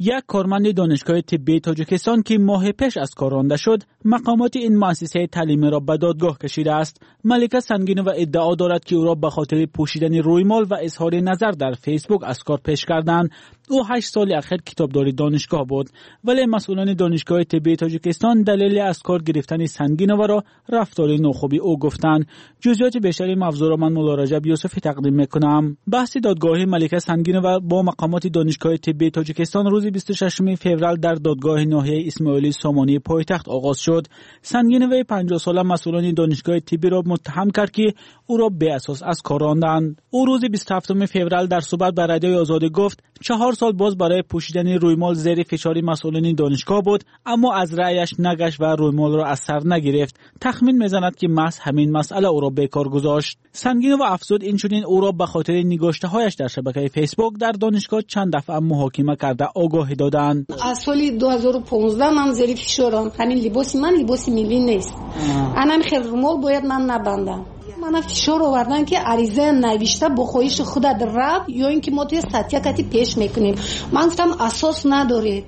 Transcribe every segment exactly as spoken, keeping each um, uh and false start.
یک کارمند دانشگاه طبی تاجیکستان که ماه پیش از کار رانده شد، مقامات این مؤسسه تعلیمی را به دادگاه کشیده است. ملکه سنگینووا ادعا دارد که او را به خاطر پوشیدن رویمال و اظهار نظر در فیسبوک از کار پیش کردند. او هشت سال اخیر کتابدار دانشگاه بود، ولی مسئولان دانشگاه طبی تاجیکستان دلیل از کار گرفتن سنگینووا را رفتار ناخوبی او گفتند. جزئیات بیشتر موضوع را من مولا رجب یوسفی تقدیم میکنم. بحث دادگاه ملکه سنگینووا با مقامات دانشگاه طبی تاجیکستان روز بیست و ششم فوریه در دادگاه ناحیه اسماعیلی سامانی پایتخت آغاز شد. سنگینووا پنجاه ساله مسئولان دانشگاه طبی را متهم کرد که او را بی اساس از کار راندند. او روز بیست و هفتم فوریه در صحبت با رادیوی آزادی گفت چهار سال باز برای پوشیدن رویمال زیر فشار مسئولین دانشگاه بود، اما از رأیش نگشت و رویمال را از سر نگرفت. تخمین میزند که محض همین مسئله او را بیکار گذاشت. سنگینووا افزود اینچنین او را به خاطر نگاشته‌هایش در شبکه فیسبوک در دانشگاه چند دفعه محاکمه کرده آگاهی دادند. از سال دو هزار و پانزده من زیر فشارم. همین لباس من لباس ملی نیست. انا خیلی رومال باید من نبندم. من فشار آوردن که عریضه نوشته با خواهش خودت رفت یا اینکه ما توی سطح کتی پیش میکنیم. من گفتم اساس ندارید.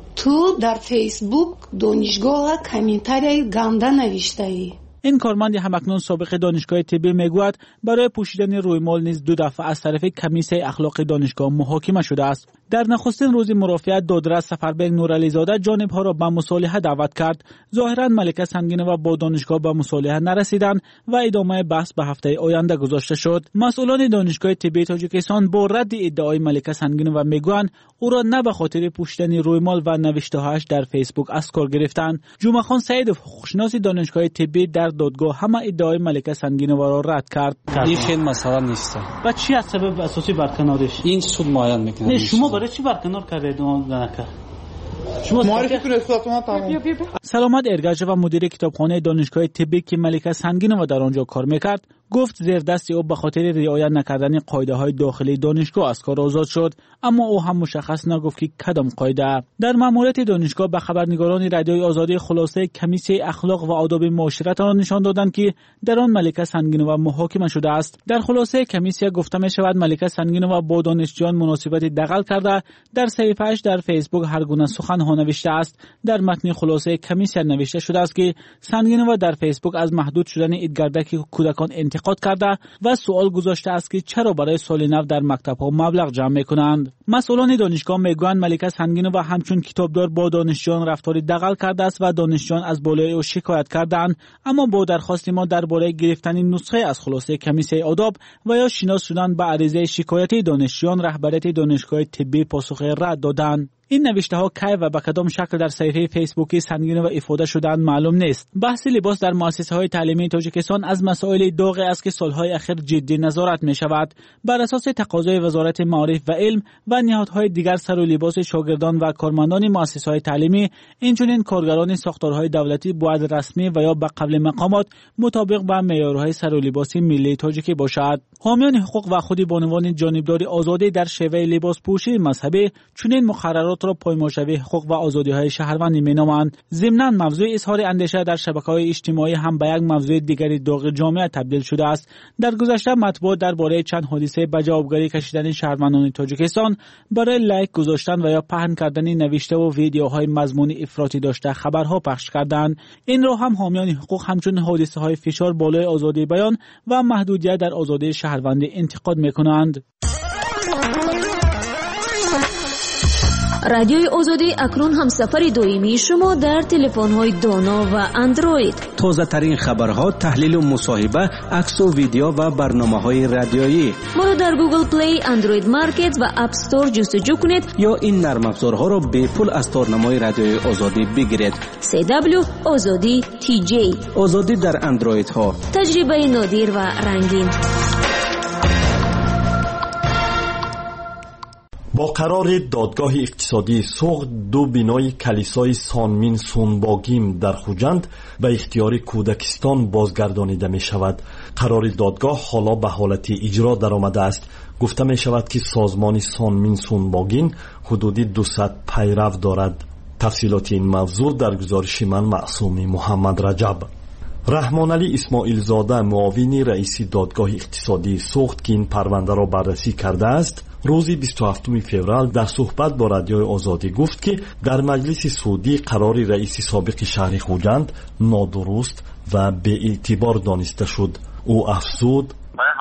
تو در فیسبوک دانشگاه کامنتاری گنده نوشته ای. این کارمند همکنون سابق دانشگاه طبی میگوید برای پوشیدن رویمال نیز دو دفعه از طرف کمیسیون اخلاق دانشگاه محاکمه شده است. در نخستین روز مرافعت دادرس سفربگ نورعلی زاده جانبها را به مصالحه دعوت کرد. ظاهرا ملکه سنگینووا با دانشگاه به مصالحه نرسیدند و ادامه بحث به هفته آینده گذاشته شد. مسئولان دانشگاه طبی تاجیکستان با رد ادعای ملکه سنگینووا میگویند او را نه به خاطر پوشیدن رویمال و نوشته‌هایش در فیسبوک از کار گرفتند. جمعه خان سعیدов حقوقشناس دانشگاه طبی در دادگاه همه ادعای ملکه سنگینووا را رد کرد. این خیلی مسئله نیست. و چی از سبب اساسی برکنارش؟ این سود معین میکنه. شما برای چی برکنار کردید اون نکرد؟ شما معرفی کنید خودتون تمام. سلامت ارگاچ و مدیر کتابخانه دانشگاه طبی که ملکه سنگینووا در آنجا کار میکرد گفت زیر دست او به خاطر رعایت نکردن قاعده های داخلی دانشگاه از کار آزاد شد، اما او هم مشخص نگفت که کدام قاعده. در ماموریت دانشگاه به خبرنگاران رادیوی آزادی خلاصه کمیسیون اخلاق و آداب معاشرت را نشان دادند که در آن ملکه سنگینووا محاکمه شده است. در خلاصه کمیسیون گفته می شود ملکه سنگینووا با دانشجویان مناسبت دغل کرده، در صفحه‌اش در فیسبوک هر گونه سخن ها نوشته است. در متن خلاصه کمیسیون نوشته شده است که سنگینووا در فیسبوک از محدود شدن ایدگردک کودکان انتقاد کرده و سوال گذاشته است که چرا برای سال نو در مکتب‌ها مبلغ جمع می‌کنند. مسئولان دانشگاه میگویند ملکه سنگینووا همچون کتابدار با دانشجویان رفتار دغل کرده است و دانشجویان از بالای او شکایت کردند، اما با درخواست ما درباره گرفتن نسخه از خلاصه کمیسیون آداب و یا شناس شدن به عریضه شکایتی دانشجویان رهبریت دانشگاه طبی پاسخ رد دادند. این نوشته ها کی و به کدام شکل در صفحه فیسبوکی سنگینووا افاده شدند معلوم نیست. بحث لباس در مؤسسه های تعلیمی تاجیکستان از مسائل داغ است که سالهای اخیر جدی نظارت می شود. بر اساس تقاضای وزارت معارف و علم و نهادهای دیگر سر و لباس شاگردان و کارمندان مؤسسه های تعلیمی اینچنین کارگران ساختارهای دولتی باید رسمی و یا به قبل مقامات مطابق با معیارهای سر و لباس ملی تاجیکی باشد. حامیان حقوق و خودی بانوان جانبداری آزادی در شیوه لباس پوشی مذهبی چنین مقررات را پایمال‌شوی حقوق و آزادی‌های شهروندی می‌نامند. ضمناً موضوع اظهار اندیشه در شبکه‌های اجتماعی هم به یک موضوع دیگری داغ جامعه تبدیل شده است. در گذشته مطبوعات درباره چند حادثه به جوابگری کشیدن شهروندان تاجیکستان برای لایک گذاشتن و یا پهن کردن نوشته و ویدیوهای مضمون افراطی داشته خبرها پخش کردند. این را هم حامیان حقوق همچون حادثه‌های فشار بالای آزادی بیان و محدودیت در آزادی شهروندی انتقاد می‌کنند. رادیوی آزادی اکنون هم سفر دائمی شما در تلفن‌های دانا و اندروید. تازه ترین خبرها، تحلیل و مصاحبه، عکس و ویدیو و برنامه‌های رادیویی. ما را در گوگل پلی، اندروید مارکت و اپ استور جستجو کنید یا این نرم افزارها را به پول از تارنمای رادیوی آزادی بگیرید. سی دبلیو آزادی تی جی. آزادی در اندروید ها. تجربه نادر و رنگین. با قرار دادگاه اقتصادی سوخت دو بینای کلیسای سانمین سونباگیم در خوجند به اختیار کودکستان بازگردانیده می شود. قرار دادگاه حالا به حالت اجرا در آمده است. گفته می شود که سازمان سانمین سونباگین حدودی دویست پیرو دارد. تفصیلات این موضوع در گزارش من معصوم محمد رجب. رحمان علی اسماعیل زاده معاون رئیس دادگاه اقتصادی سوخت که این پرونده را بررسی کرده است روزی بیست و هفتم فوریه در صحبت با رادیوی آزادی گفت که در مجلس سعودی قرار رئیس سابق شهر خوجند نادرست و به اعتبار دانسته شد. او افزود: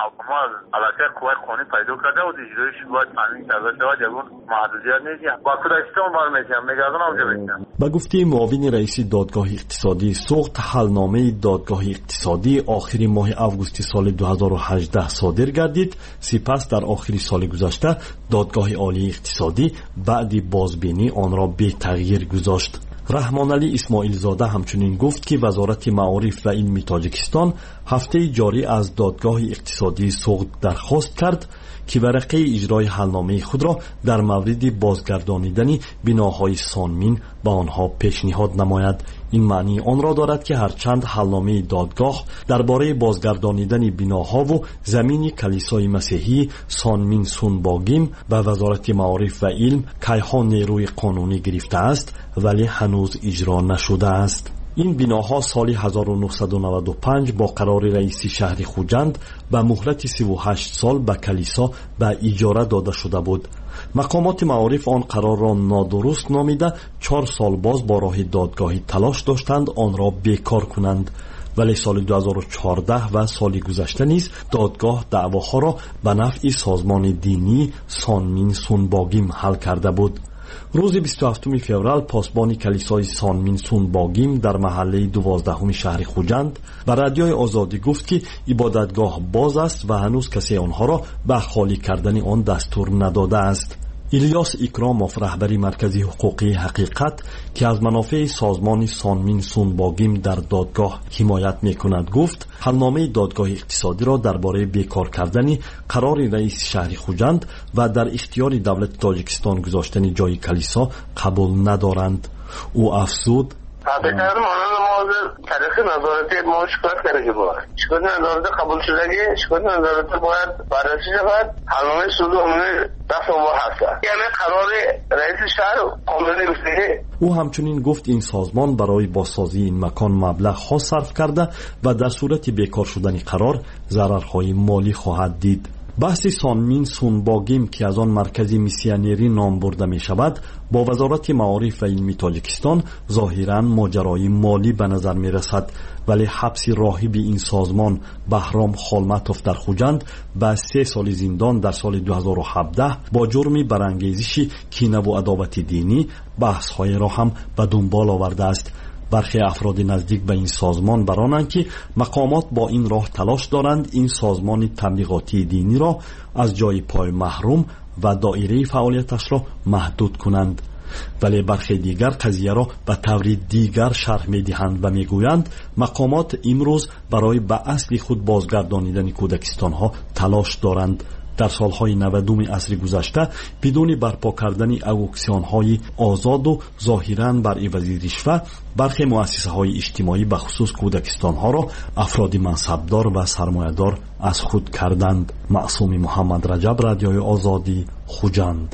علاقه قوای قانونی پیدا کرده و اجرایش باید تامین کرده شود. اون محدودیت نیست. با کودکستان برمی‌آیم میگردن اونجا میشم. به گفته معاون رئیس دادگاه اقتصادی سوخت، حلنامه دادگاه اقتصادی آخر ماه آگوست سال دو هزار و هجده صادر گردید. سپس در آخر سال گذشته دادگاه عالی اقتصادی بعد بازبینی آن را به تغییر گذاشت. رحمان علی اسماعیل زاده همچنین گفت که وزارت معارف و علم تاجیکستان هفته جاری از دادگاه اقتصادی سوخت درخواست کرد که ورقه اجرای حلنامه خود را در مورد بازگردانیدن بناهای سانمین به آنها پیشنهاد نماید. این معنی آن را دارد که هرچند حلنامه دادگاه درباره بازگردانیدن بناها و زمین کلیسای مسیحی سانمین سونباگیم به وزارت معارف و علم کیها نیروی قانونی گرفته است ولی هنوز اجرا نشده است. این بناها سال هزار و نهصد و نود و پنج با قرار رئیس شهر خوجند به مهلت سی و هشت سال به کلیسا به اجاره داده شده بود. مقامات معارف آن قرار را نادرست نامیده چهار سال باز با راه دادگاهی تلاش داشتند آن را بیکار کنند، ولی سال دو هزار و چهارده و سال گذشته نیز دادگاه دعواها را به نفع سازمان دینی سانمین سونباگیم حل کرده بود. روز بیست و هفتم فوریه پاسبان کلیسای سانمین سونباگیم در محله دوازدهم شهر خوجند به رادیوی آزادی گفت که عبادتگاه باز است و هنوز کسی آنها را به خالی کردن آن دستور نداده است. الیاس اکراموف رهبری مرکزی حقوقی حقیقت که از منافع سازمان سانمین سونباگیم در دادگاه حمایت می‌کند گفت حلنامه دادگاه اقتصادی را درباره بیکار کردن قرار رئیس شهر خوجند و در اختیار دولت تاجیکستان گذاشتن جای کلیسا قبول ندارند. او افزود: تابعیت مانند موضوع تاریخ نظارتی ما شکایت کرده بود. شکایت نظارت قبول شدگی شکایت نظارت باید بررسی شود. حلنامه صدور عمومی دست ما هست. یعنی قرار رئیس شهر قانونی است. او همچنین گفت این سازمان برای بازسازی این مکان مبلغ ها صرف کرده و در صورت بیکار شدن قرار ضررهای مالی خواهد دید. بحث سانمین سونباگیم که از آن مرکزی میسیونری نام برده می شود با وزارت معارف و علم تاجیکستان ظاهراً ماجرای مالی به نظر می رسد، ولی حبس راهب این سازمان بهرام خالمتوف در خوجند به سه سال زندان در سال دو هزار و هفده با جرم برانگیزش کینه و عداوت دینی بحث‌های را هم به دنبال آورده است. برخی افراد نزدیک به این سازمان برانند که مقامات با این راه تلاش دارند این سازمان تبلیغاتی دینی را از جای پای محروم و دایره فعالیتش را محدود کنند، ولی برخی دیگر قضیه را به طور دیگر شرح می‌دهند و میگویند مقامات امروز برای به اصل خود بازگردانیدن کودکستان ها تلاش دارند. در سالهای نودم عصر گذشته بدون برپا کردن اکسیون های آزاد و ظاهراً بر عوض رشوه برخی مؤسسه های اجتماعی به خصوص کودکستان ها را افراد منصبدار و سرمایه‌دار از خود کردند. معصوم محمد رجب، رادیوی آزادی، خوجند.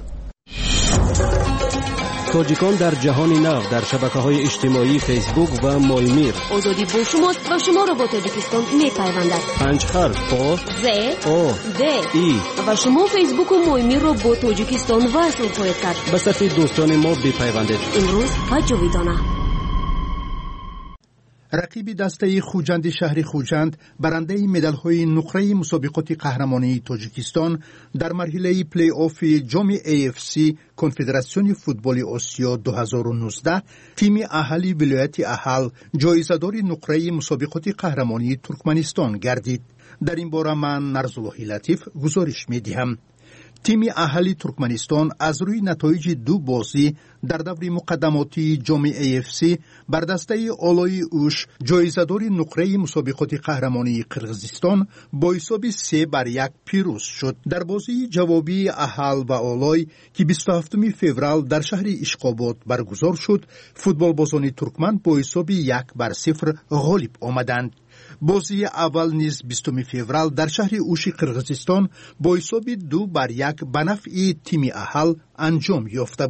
تاجیکان در جهان نو در شبکه‌های اجتماعی فیسبوک و مایمیر. آزادی با شماست و شما را با تاجیکستان می‌پیوندد. پنج حرف آ ز او د ای و شما فیسبوک و مایمیر را با تاجیکستان وصل خواهید کرد. به صفحه دوستان ما بپیوندید. امروز و جاویدانه. رقیب دسته خوجند شهر خوجند برنده مدال‌های نقره مسابقات قهرمانی تاجیکستان در مرحله پلی آف جام ای اف سی کنفدراسیون فوتبال آسیا دو هزار و نوزده تیم اهلی ولایت اهل جایزه‌دار نقره مسابقات قهرمانی ترکمنستان گردید. در این باره من نرزالله لطیف گزارش می‌دهم. تیم اهلی ترکمنستان از روی نتایج دو بازی در دور مقدماتی جام ای اف سی بر دسته آلای اوش جایزه‌دار نقره مسابقات قهرمانی قرقیزستان با حساب سه بر یک پیروز شد. در بازی جوابی اهل و آلای که بیست و هفتم فوریه در شهر اشقاباد برگزار شد، فوتبالبازان ترکمن با حساب یک بر صفر غالب آمدند. بازی اول نیز بیستم فوریه در شهر اوش قرقیزستان با حساب دو بر یک به نفع تیم اهل انجام یافته بود.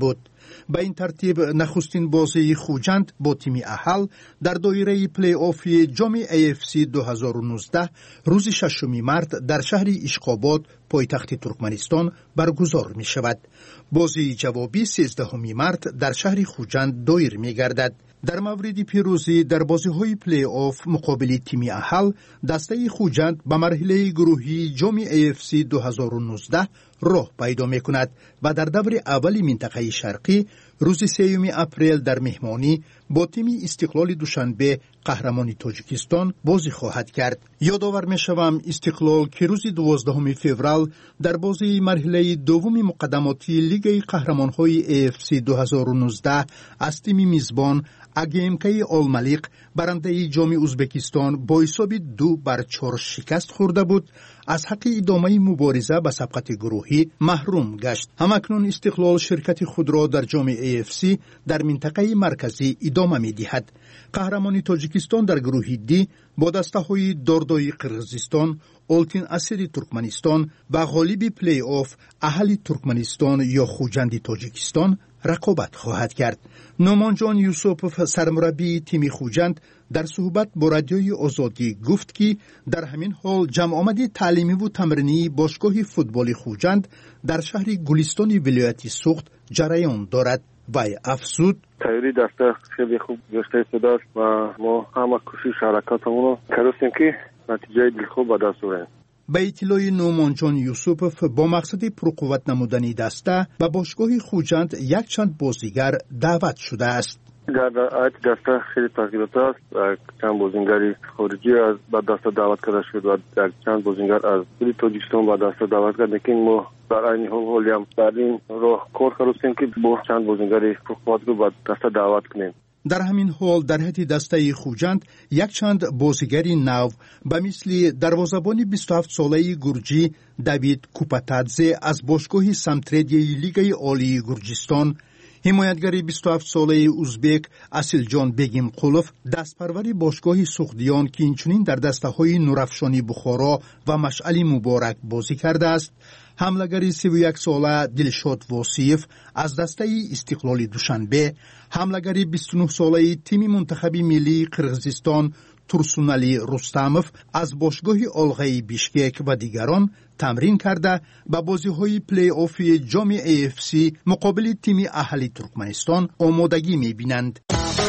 به این ترتیب نخستین بازی خوجند با تیم اهل در دایره پلی آف جام ای اف سی دو هزار و نوزده روز ششم مارس در شهر اشخاباد پایتخت ترکمنستان برگزار می شود. بازی جوابی سیزدهم مارس در شهر خوجند دایر می گردد. در مورد پیروزی در بازی‌های پلی آف مقابل تیم اهل، دسته خوجند به مرحله گروهی جام ای اف سی دو هزار و نوزده راه پیدا می‌کند و در دور اول منطقه شرقی روز سوم اپریل در مهمانی با تیم استقلال دوشنبه قهرمان تاجیکستان بازی خواهد کرد. یادآور می‌شوم استقلال که روز دوازدهم فوریه در بازی مرحله دوم مقدماتی لیگ قهرمان‌های ای اف سی دو هزار و نوزده از تیم میزبان اگیمکی آلملیق برنده جام ازبکستان با حساب دو بر چهار شکست خورده بود، از حق ادامه مبارزه به سبقت گروهی محروم گشت. همکنون استقلال شرکت خود را در جام ای اف سی در منطقه مرکزی ادامه می دهد. قهرمان تاجیکستان در گروه دی با دسته های داردای قرغیزستان، اولتین اسیری ترکمنستان و غالب پلی آف اهل ترکمنستان یا خوجند تاجیکستان رقابت خواهد کرد. نومانجان یوسوف سرمربی تیم خوجند در صحبت با رادیوی آزادی گفت که در همین حال جمع آمد تعلیمی و تمرینی باشگاه فوتبال خوجند در شهر گلستان ولایت سوخت جریان دارد. وی افزود: تیاری دسته خیلی خوب گشته شده است و ما همه کوشش حرکاتمون رو کردیم که نتیجه دلخوب به دست آوریم. به اطلاع نومانجان یوسوف با مقصد پرقوت نمودن دسته و باشگاه خوجند یک چند بازیگر دعوت شده است. در آیت دسته خیلی تغییرات است. چند بازیگری خارجی از به دسته دعوت کرده شد و در چند بازیگر از کل تاجیکستان به دسته دعوت کرد، لیکن ما در این حال حالی هم در این راه کار کردیم که با چند بازیگری پرقوت رو به دسته دعوت کنیم. در همین حال در حد دسته خوجند یک چند بازیگری نو به مثل دروازه‌بان بیست و هفت ساله گرجی دیوید کوپاتادزه از باشگاه سمتریدی لیگ عالی گرجستان، حمایتگری بیست و هفت ساله ازبک اسیلجان بیگیم قولف دستپروری باشگاه سوخدیان که اینچنین در دسته های نورافشانی بخارا و مشعل مبارک بازی کرده است، حملگری سی و یک ساله دلشاد واسیف از دسته استقلال دوشنبه، حملگری بیست و نه ساله تیم منتخب ملی قرغیزستان تورسونالی رستموف از باشگاه آلغای بیشکک و دیگران تمرین کرده و بازی‌های پلی آف جام ای اف سی مقابل تیم اهل ترکمنستان آمادگی می‌بینند.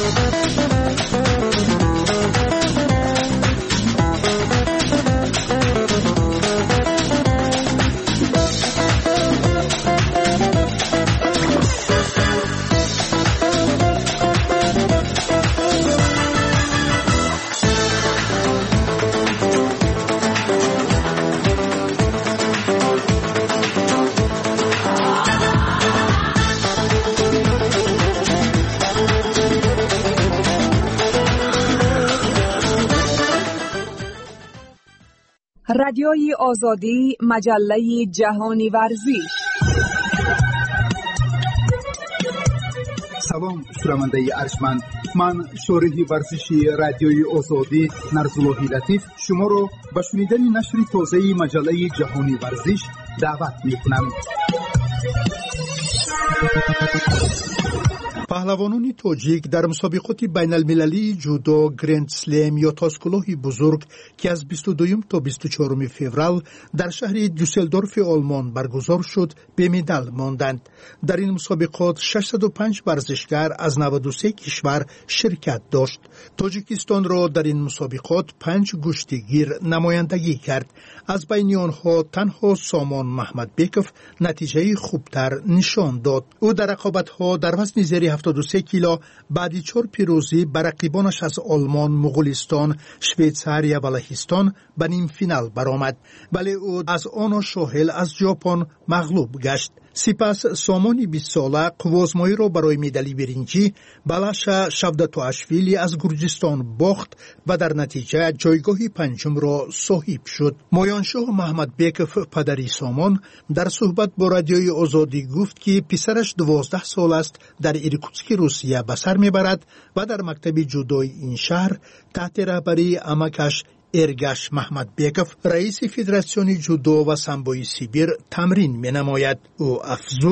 رادیوی آزادی، مجله جهانی ورزش. سلام شنونده ارجمند، من شارح ورزشی رادیوی آزادی نرزالله لطیف شما را به شنیدن نشر تازه مجله جهانی ورزش دعوت می‌کنم. پهلوانان تاجیک در مسابقات بین المللی جودو گرند سلم یا تاسکلاه بزرگ که از بیست و دو تا بیست و چهار فوریه در شهر دوسلدورف آلمان برگزار شد به مدال ماندند. در این مسابقات ششصد و پنج ورزشکار از نود و سه کشور شرکت داشت. تاجیکستان را در این مسابقات پنج گشتیگیر نمایندگی کرد. از بین آنها تنها سامان محمد بیکوف نتیجه خوبتر نشان داد. او در رقابت‌ها در وزن زیر هفتاد و سه کیلو بعد چهار پیروزی بر رقیبانش از آلمان، مغولستان، شویتزاریا و لهستان به نیم فینال برآمد، ولی او از آن شاهل از ژاپن مغلوب گشت. سپس سامان بیست ساله قوازمایی را برای مدال برنجی بلاشا شودتواشویلی از گرجستان باخت و در نتیجه جایگاه پنجم را صاحب شد. مایانشاه محمد بیکوف پدری سامان در صحبت با رادیوی آزادی گفت که پسرش دوازده سال است در ایرکوتسک روسیه به سر میبرد و در مکتب جودوی این شهر تحت رهبری عمکش ارگش محمد بیکوف رئیس فدراسیون جودو و سامبوی سیبیر تمرین می نماید. او افزود: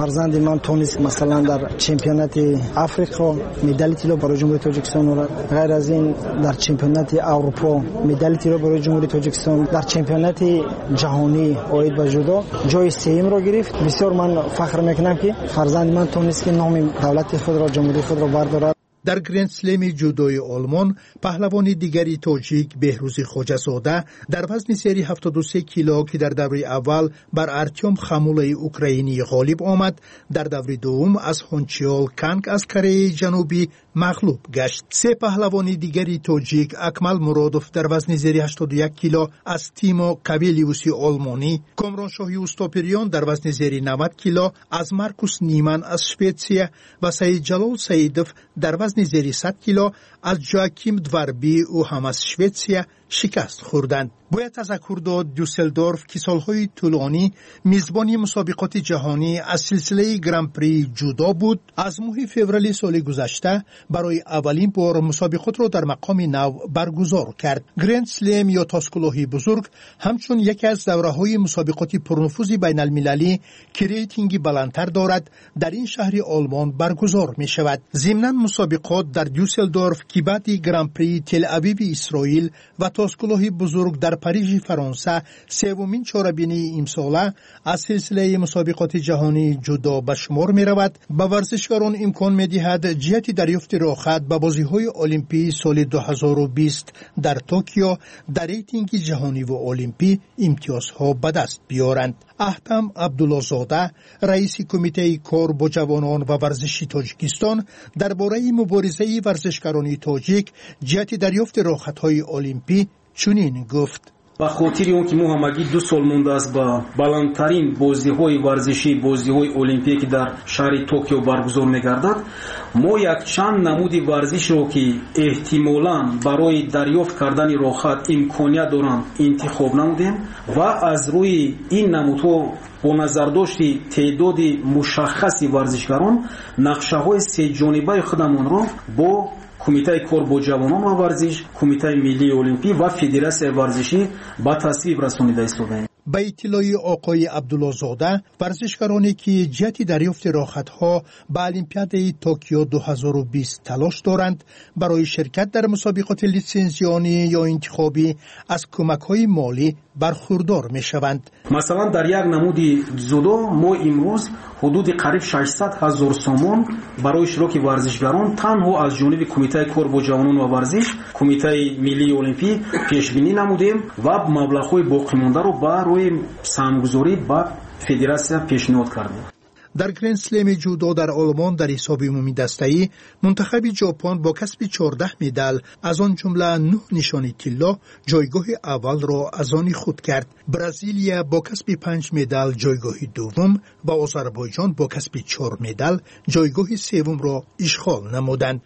فرزند من تونست مثلا در چمپیونات آفریقا مدال طلا برای جمهوری تاجیکستان آورد. غیر از این در چمپیونات اروپا مدال طلا برای جمهوری تاجیکستان، در چمپیونات جهانی اوید و جودو جای سوم را گرفت. بسیار من فخر میکنم که فرزند من تونست که نام دولت خود را، جمهوری خود را بردارد. در گرند اسلم جودوی آلمان پهلوان دیگری تاجیک بهروز خوجه‌زاده در وزن سری هفتاد و سه کیلو که در دوره اول بر ارتیم خمولای اوکراینی غالب آمد، در دوره دوم از هونچیول کانگ از کره جنوبی مغلوب گشت. سه پهلوان دیگری تاجیک اکمل مرادوف در وزن سری هشتاد و یک کیلو از تیمو کابلیوسی آلمانی، کامران شاهی اوستاپریان در وزن سری نود کیلو از مارکوس نیمن از شویتسیا و سعید جلال سعیدوف در وزن زیر صد کیلو از جواکیم دواربی او هم از شویتسیا شکست خوردند. باید تذکر داد دوسلدورف که سالهای طولانی میزبانی مسابقات جهانی از سلسله گرند پری جودو بود، از ماه فوریه سال گذشته برای اولین بار مسابقات را در مقام نو برگزار کرد. گرند اسلم یا تاسکلوهی بزرگ همچون یکی از دوره‌های مسابقات پرنفوذ بین المللی که ریتینگی بلندتر دارد در این شهر آلمان برگزار می شود. ضمناً مسابقات در دوسلدورف که بعد گرند پری تل آویو اسرائیل و تاسکلوهی بزرگ در پاریژ فرانسه سومین چهاربینی امساله از سلسله مسابقات جهانی جودو به شمار می رود. به ورزشکاران امکان می دهد جهت دریافت راحت به بازی‌های المپی سال دو هزار و بیست در توکیو در ریتینگ جهانی و المپی امتیازها به دست بیارند. احتم عبدالله زاده رئیس کمیته کار با جوانان و ورزشی تاجیکستان درباره مبارزه ورزشکاران تاجیک جهت دریافت راحت‌های المپی چنین گفت: به خاطر اون که ما همگی دو سال مونده است با بلندترین بازی‌های ورزشی، بازی‌های المپیکی که در شهر توکیو برگزار می‌گردد، ما یک چند نمود ورزش رو که احتمالاً برای دریافت کردن راحت امکانیت دارند انتخاب نمودیم و از روی این نمودها با نظر داشتی تعداد مشخصی ورزشکاران نقشه‌های سه جانبه خودمان را با کمیته کار با جوانان و ورزش، کمیته ملی المپی و فدراسیون ورزشی با تصویب رسانیده ایستاده‌ایم. به اطلاع آقای عبدالله زاده، ورزشکارانی که جهت دریافت راحت‌ها به المپیاد توکیو دو هزار و بیست تلاش دارند برای شرکت در مسابقات لیسانسیانی یا انتخابی از کمک‌های مالی برخوردار می‌شوند. مثلا در یک نمود جودو ما امروز حدود قریب ششصد هزار سومون برای اشتراک ورزشکاران تنها از جانب کمیته کار با جوانان و ورزش، کمیته ملی المپی پیش بینی نمودیم و مبلغ‌های باقی مانده رو برای سهمگذاری با فدراسیون پیشنهاد کردیم. در گرند اسلم جودو در آلمان در حساب عمومی دسته‌ای منتخب ژاپن با کسب چهارده مدال از آن جمله نه نشان طلا جایگاه اول را از آن خود کرد. برزیلیا با کسب پنج مدال جایگاه دوم و آذربایجان با کسب چهار مدال جایگاه سوم را اشغال نمودند.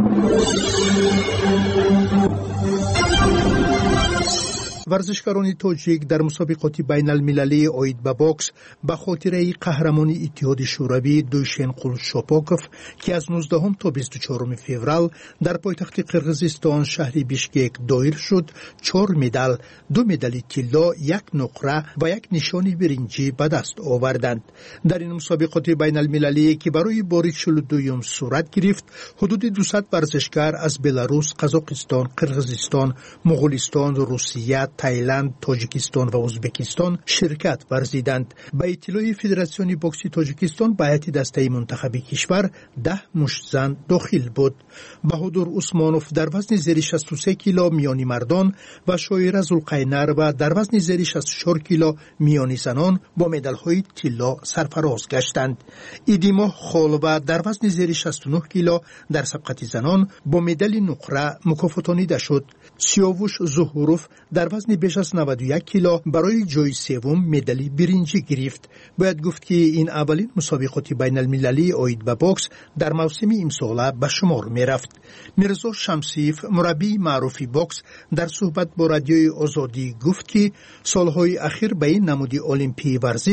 ورزشکاران تاجیک در مسابقات بین المللی اوید به باکس به خاطر قهرمانی اتحاد شوروی دوشن قولشاپاکوف که از نوزدهم تا بیست و چهارم فوریه در پایتخت قرقیزستان شهر بیشکک دایر شد، چهار مدال، دو مدال طلا، یک نقره و یک نشان برنجی به دست آوردند. در این مسابقات بین المللی که برای بار چهل و دوم صورت گرفت، حدود دویست ورزشکار از بلاروس، قزاقستان، قرقیزستان، مغولستان، روسیه، تایلند، تاجیکستان و ازبکستان شرکت ورزیدند. به اطلاع فدراسیون بوکس تاجیکستان به هیئت دسته منتخب کشور ده مشت زن داخل بود. بهادر عثمانوف در وزن زیر شصت و سه کیلو میانی مردان و شایره ذوالقینر و در وزن زیر شصت و چهار کیلو میانی زنان با مدال‌های طلا سرفراز گشتند. ایدیما خالوه در وزن زیر شصت و نه کیلو در سبقت زنان با مدال نقره مکافاتانیده شد. سیاوش ظهوروف در وزن بیش از نود و یک کیلو برای جای سوم مدال برنجی گرفت. باید گفت که این اولین مسابقات بین المللی اوید به باکس در موسم امساله به شمار می رفت. میرزا شمسیف مربی معروفی باکس در صحبت با رادیوی آزادی گفت که سالهای اخیر به این نمود المپی ورزش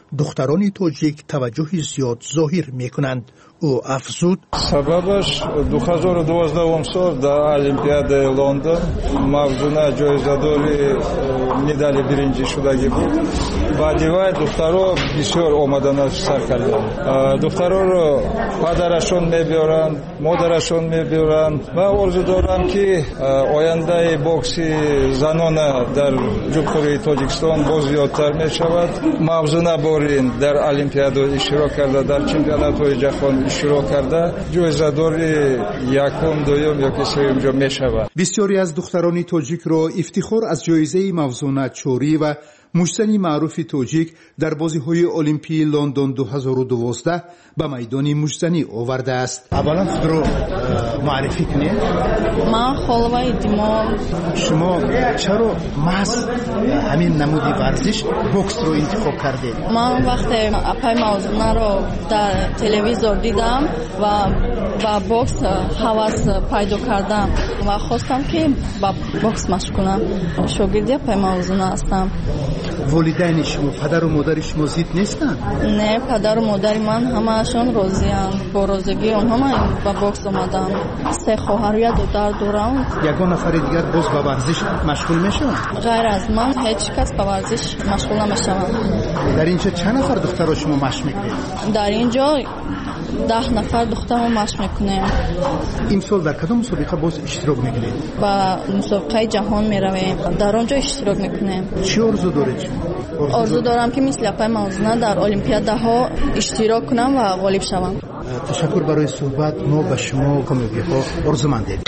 دختران تاجیک توجه زیاد ظاهر میکنند. او افزود سببش دو هزار و دوازده سال در المپیاد لندن مافزونه جایزه‌داری مدال برنجی شدگی بود. بعدی‌های دخترها بسیار آمدن سر کردند. دخترها رو پدرشون میبرند، مادرشون میبرند. من آرزو دارم که آینده بوکسی زنان در جمهوری تاجیکستان باز زیادتر میشود. مافزونه بارین در المپیاد اشتراک کرده، در چمپیونات‌های جهان اشتراک کرده، جایزه‌داری یکم، دوم یا سوم جا میشود. بسیاری از دختران تاجیک را افتخار از جایزه موزونه چوری و مشتنی معروف تاجیک در بازی‌های المپی لندن دو هزار و دوازده به میدان مشتنی آورده است. اولا خود رو معرفی کنید. من خالوای دیما. شما چرا محض همین نمودی ورزش بوکس رو انتخاب کردید؟ من وقتی اپای موزونه رو در تلویزیون دیدم و با بوکس هوس پیدا کردم و خواستم که با بوکس مشغول کنم. شاگرد اپای موزونه هستم. والدین شما، پدر و مادر شما ضد نیستن؟ نه، پدر و مادر من همه‌شون راضی‌اند. با راضیگی اونها من با بوکس اومدم. سه خواهر و دختر دارم. یگان نفر دیگر باز با ورزش مشغول میشن؟ غیر از من هیچ کس با ورزش مشغول نمیشن. در اینجا چند نفر دختر شما مشق میکنید؟ در اینجا ده نفر دختر مشق میکنیم. امسال در کدام مسابقه باز اشتراک میکنید؟ با مسابقه جهان میرویم، در اونجا اشتراک میکنیم. چی آرزو دارید؟ آرزو دارم که مثل اپای موزونه در المپیاد ها اشتراک کنم و غالب شوم. تشکر برای صحبت. ما به شما کامیابی ها آرزومندیم.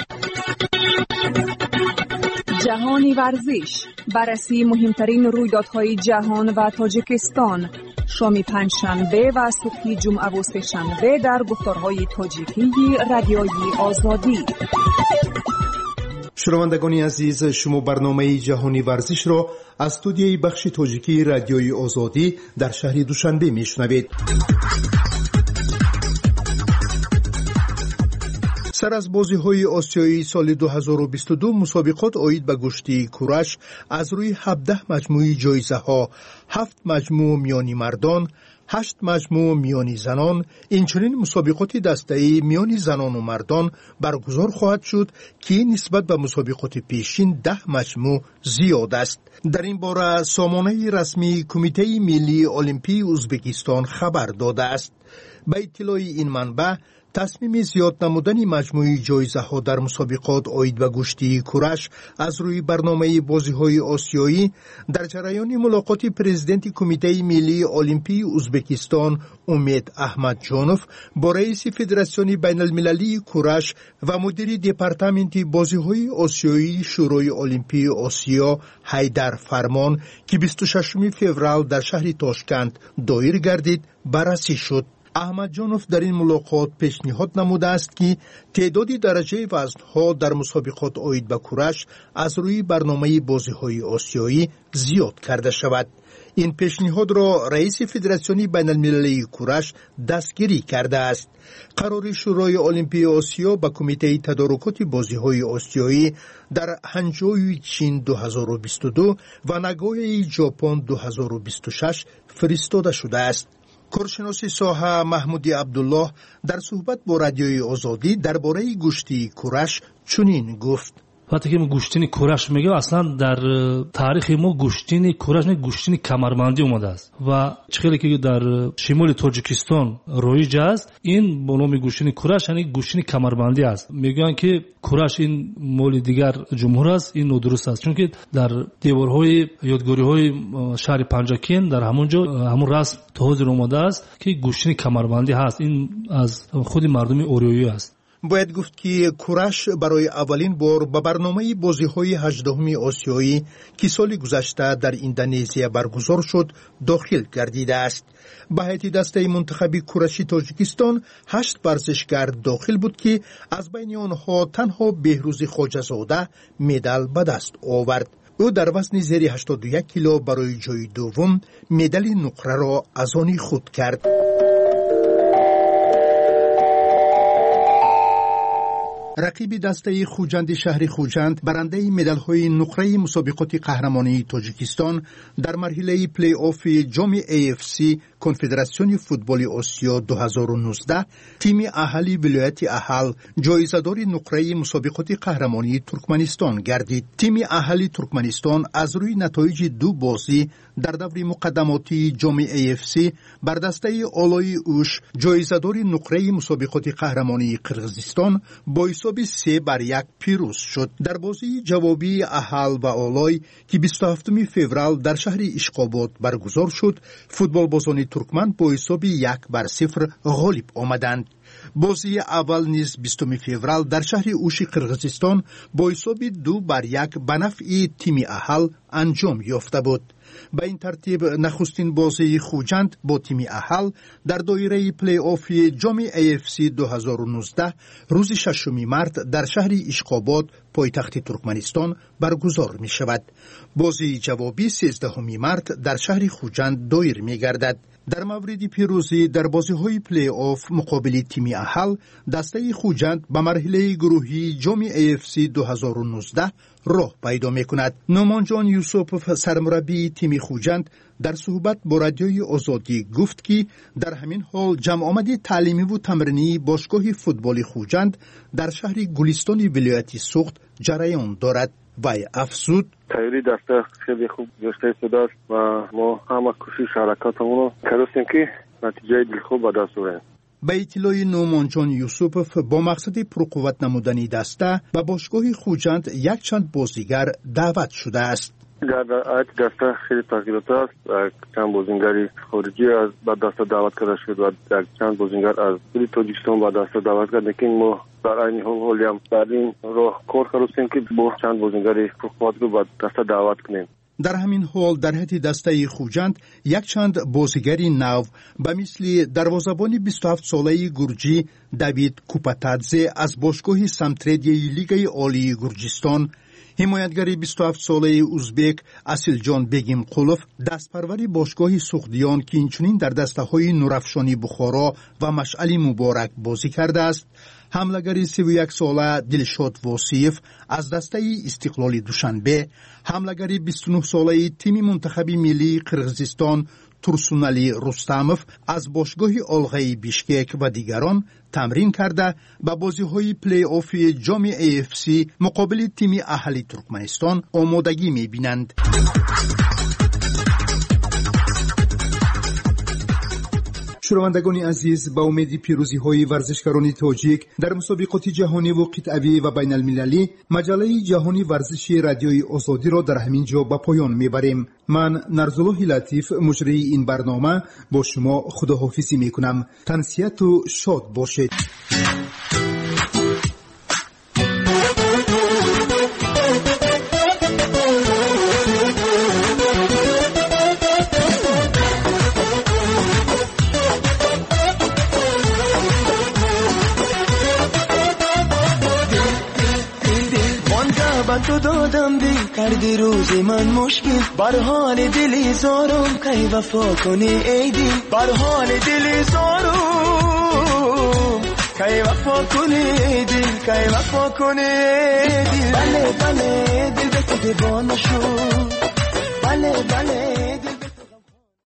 جهانی ورزش، بررسی مهمترین رویدادهای جهان و تاجیکستان، شام پنجشنبه و صبح جمعه و سه‌شنبه در گفتارهای تاجیکی رادیوی آزادی. شنوندگان عزیز، شما برنامه جهانی ورزش را از استودیوی بخش تاجیکی رادیوی آزادی در شهر دوشنبه میشنوید. سر از بازی‌های آسیایی سال دو هزار و بیست و دو مسابقات عاید به گشتی کورش از روی هفده مجموعه جایزه‌ها، هفت مجموعه میانی مردان، هشت مجموعه میانی زنان، اینچنین مسابقات دسته‌ای میانی زنان و مردان برگزار خواهد شد که نسبت به مسابقات پیشین ده مجموعه زیاد است. در این باره سامانه رسمی کمیته ملی المپی ازبکستان خبر داده است. به اطلاع این منبع تصمیم زیاد نمودن مجموعی جایزه ها در مسابقات عاید به گشتی کورش از روی برنامه بازی‌های آسیایی در جریان ملاقات پرزیدنت کمیته ملی المپی ازبکستان امید احمد جانوف با رئیس فدراسیون بین المللی کورش و مدیر دپارتمنت بازی‌های آسیایی شورای المپی آسیا حیدر فرمان که بیست و ششم فوریه در شهر تاشکند دایر گردید بررسی شد. احمد جانوف در این ملاقات پیشنهاد نموده است که تعدادی درجه وزنها در مسابقات عاید به کورش از روی برنامه بازی‌های آسیایی زیاد کرده شود. این پیشنهاد را رئیس فدراسیون بین المللی کورش دستگیری کرده است. قرار شورای المپی آسیا به کمیته تدارکات بازی‌های آسیایی در هنجوی چین دو هزار و بیست و دو و ناگویای ژاپن دو هزار و بیست و شش فرستاده شده است. کارشناس ساحه محمودی عبدالله در صحبت با رادیوی آزادی درباره گشتی کورش چنین گفت: وقتی که ما گوشتین کورش میگه اصلا در تاریخ ما گوشتین کورش نه گوشتین کمربندی اومده است و چخیلی که در شمال تاجیکستان رایج است این با نام گوشتین کورش یعنی گوشتین کمربندی است. میگن که کورش این مال دیگر جمهور است، این نادرست است، چون که در دیوارهای یادگاری‌های شهر پنجاکین در همونجا همون رسم تازه اومده است که گوشتین کمربندی هست. این از خود مردم اوریایی است. باید گفت که کورش برای اولین بار به برنامه بازی‌های هجدهم آسیایی که سال گذشته در اندونزیا برگزار شد داخل گردیده است. به هیئت دسته منتخبی کورشی تاجیکستان هشت ورزشکار داخل بود که از بین آنها تنها بهروز خواجه‌زاده مدال به دست آورد. او در وزن زیر هشتاد و یک کیلو برای جای دوم مدال نقره را از آن خود کرد. رقیب دسته خوجند شهر خوجند برنده مدال‌های نقره مسابقات قهرمانی تاجیکستان در مرحله پلی آف جام ای اف سی کنفدراسیون فوتبال آسیا دو هزار و نوزده تیم اهلی ولایت اهل جایزه‌دار نقره مسابقات قهرمانی ترکمنستان گردید. تیم اهلی ترکمنستان از روی نتایج دو بازی در دور مقدماتی جام ای اف سی بر دسته آلای اوش جایزه‌دار نقره مسابقات قهرمانی قرغیزستان با حساب سه بر یک پیروز شد. در بازی جوابی اهل و آلای که بیست و هفتم فوریه در شهر اشقاباد برگزار شد، فوتبالبازان ترکمن با حساب یک بر صفر غالب آمدند. بازی اول نیز بیستم فوریه در شهر اوش قرغیزستان با حساب دو بر یک به نفع تیم اهل انجام یافته بود. به این ترتیب نخستین بازی خوجند با تیم اهل در دایره پلی آف جام ای اف سی دو هزار و نوزده روز ششم مارت در شهر اشقاباد پایتخت ترکمنستان برگزار می شود. بازی جوابی سیزدهم مارت در شهر خوجند دایر می گردد. در مورد پیروزی در بازی‌های پلی آف مقابل تیم اهل، دسته خوجند به مرحله گروهی جام ای اف سی دو هزار و نوزده راه پیدا می‌کند. نومان جان یوسف سرمربی تیم خوجند در صحبت با رادیوی آزادی گفت که در همین حال جمع آمد تعلیمی و تمرینی باشگاه فوتبال خوجند در شهر گلستان ولایت سوخت جریان دارد. وی افزود تایری دسته خیلی خوب گشته شده است و ما همه کوشش حرکاتمون رو کردیم که نتیجه دل خوب به دست آوریم. به اطلاع نومان جان یوسف با مقصد پرقوت نمودنی دسته و باشگاه خوجند یک چند بازیگر دعوت شده است. در آیت دسته خیلی تغییرات است. چند بازیگری خارجی از با دسته دعوت کرده شد و در چند بازیگر از کل تاجیکستان با دسته دعوت کرد، لیکن ما در این حال حالی هم در این راه کار کردیم که با چند بازیگری پرقوت رو با دسته دعوت کنیم. در همین حال در حد دسته خوجند یک چند بازیگری نو به مثل دروازه‌بان بیست و هفت ساله گرجی دوید کوپاتادزه از باشگاه سمتریدی لیگ عالی گرجستان، حمایتگری بیست و هفت ساله ازبک اصیلجان بیگیم قلوف دستپروری باشگاه سوخدیان که اینچنین در دسته‌های نورافشانی بخارا و مشعل مبارک بازی کرده است، حملگری سی و یک ساله دلشاد واسیف از دسته استقلال دوشنبه، حملگری بیست و نه ساله تیم منتخب ملی قرغیزستان ترسونالی رستموف از باشگاه آلغای بیشکک و دیگران تمرین کرده به بازی‌های پلی آف جام ای اف سی مقابل تیم اهلی ترکمنستان آمادگی می‌بینند. شنوندگان عزیز، با امید پیروزی های ورزشکاران تاجیک در مسابقات جهانی و قطعی و بین المللی، مجله جهانی ورزشی رادیوی آزادی را در همین جا به پایان میبریم. من نرزالله لطیف مجری این برنامه با شما خداحافظی میکنم. تنسیت و شاد باشید. تو دادم دی کردی روزی من مشکل بر حال دلی زارم کی وفا کنی ای دل بر حال دلی زارم کی وفا کنی ای دل کی وفا کنی ای دل بله بله دل به تو دیوانه شد بله بله